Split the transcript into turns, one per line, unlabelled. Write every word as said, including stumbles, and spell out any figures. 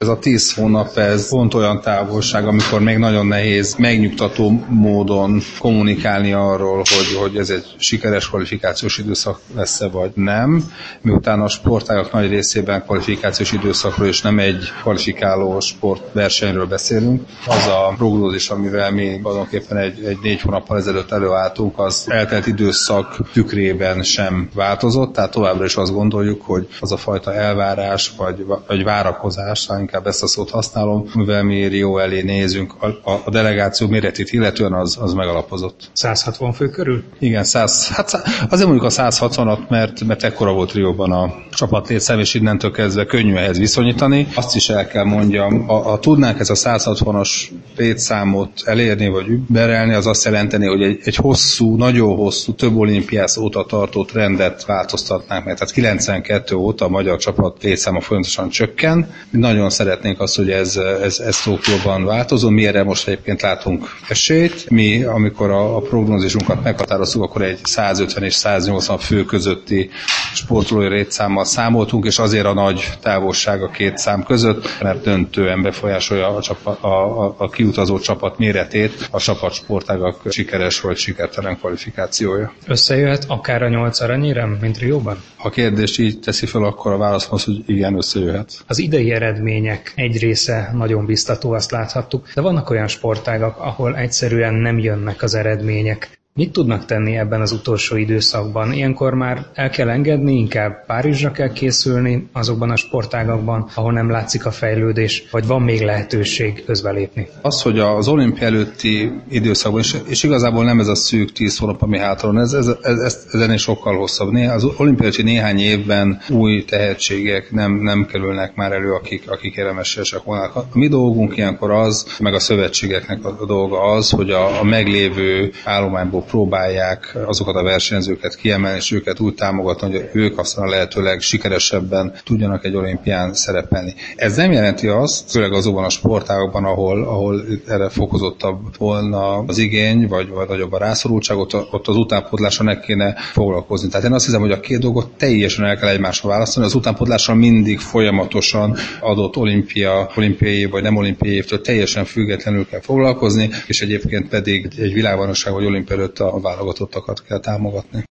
Ez a tíz hónap, ez pont olyan távolság, amikor még nagyon nehéz megnyugtató módon kommunikálni arról, hogy, hogy ez egy sikeres kvalifikációs időszak lesz-e vagy nem. Miután a sportágak nagy részében kvalifikációs időszakról és nem egy kvalifikáló sportversenyről beszélünk, az a prognózis, amivel mi tulajdonképpen egy, egy négy hónappal ezelőtt előálltunk, az eltelt időszak tükrében sem változott, tehát továbbra is azt gondoljuk, hogy az a fajta elvárás vagy, vagy várakozás, inkább ezt a szót használom, mivel mi Rio elé nézünk, a, a delegáció méretét illetően az, az megalapozott.
száz hatvan fő körül?
Igen, száz, hát azért mondjuk a száz hatvanat, mert, mert ekkora volt Rióban a csapatlétszám, és innentől kezdve könnyű ehhez viszonyítani. Azt is el kell mondjam, ha, ha tudnánk ez a száz hatvanas létszámot elérni, vagy überelni, az azt jelenteni, hogy egy, egy hosszú, nagyon hosszú, több olimpiász óta tartó trendet változtatnánk meg. Tehát kilencvenkettő óta a magyar csapat létszáma folyamatosan csökken. Mi nagyon szeretnénk azt, hogy ez, ez, ez Tokióban változó. Mi erre most egyébként látunk esélyt. Mi, amikor a, a prognózisunkat meghatároztuk, akkor egy százötven és száznyolcvan fő közötti sportolói létszámmal számoltunk, és azért a nagy távolság a két szám között, mert döntően befolyásolja a, csapat, a, a, a kiutazó csapat méretét, a csapatsportágak sikeres vagy sikertelen kvalifikációja.
Összejöhet akár a nyolc aranyérem, mint Rióban?
Ha a kérdés így teszi fel, akkor a válasz az, hogy igen, összejöhet.
Az idei eredmények egy része nagyon biztató, azt láthattuk, de vannak olyan sportágak, ahol egyszerűen nem jönnek az eredmények. Mit tudnak tenni ebben az utolsó időszakban? Ilyenkor már el kell engedni, inkább Párizsra kell készülni azokban a sportágakban, ahol nem látszik a fejlődés, vagy van még lehetőség közbelépni?
Az, hogy az olimpia előtti időszakban, és, és igazából nem ez a szűk tíz hónap, ami hátra van, ez, ez, ez, ez, ez ennél sokkal hosszabb. Né, az olimpia előtti néhány évben új tehetségek nem, nem kerülnek már elő, akik, akik éremesek volnának. A mi dolgunk ilyenkor az, meg a szövetségeknek a dolga az, hogy a, a meglévő állományból próbálják azokat a versenyzőket kiemelni, és őket úgy támogatni, hogy ők aztán a lehetőleg sikeresebben tudjanak egy olimpián szerepelni. Ez nem jelenti azt, főleg azokban a sportágokban, ahol, ahol erre fokozottabb volna az igény, vagy, vagy nagyobb a rászorultság, ott, ott az utánpótlással ne kéne foglalkozni. Tehát én azt hiszem, hogy a két dolgot teljesen el kell egymásra választani. Az utánpótlással mindig folyamatosan adott olimpia, olimpiai vagy nem olimpiai évtől teljesen függetlenül kell foglalkozni, és egyébként pedig egy világbajnokság vagy olimpia előtt a válogatottakat kell támogatni.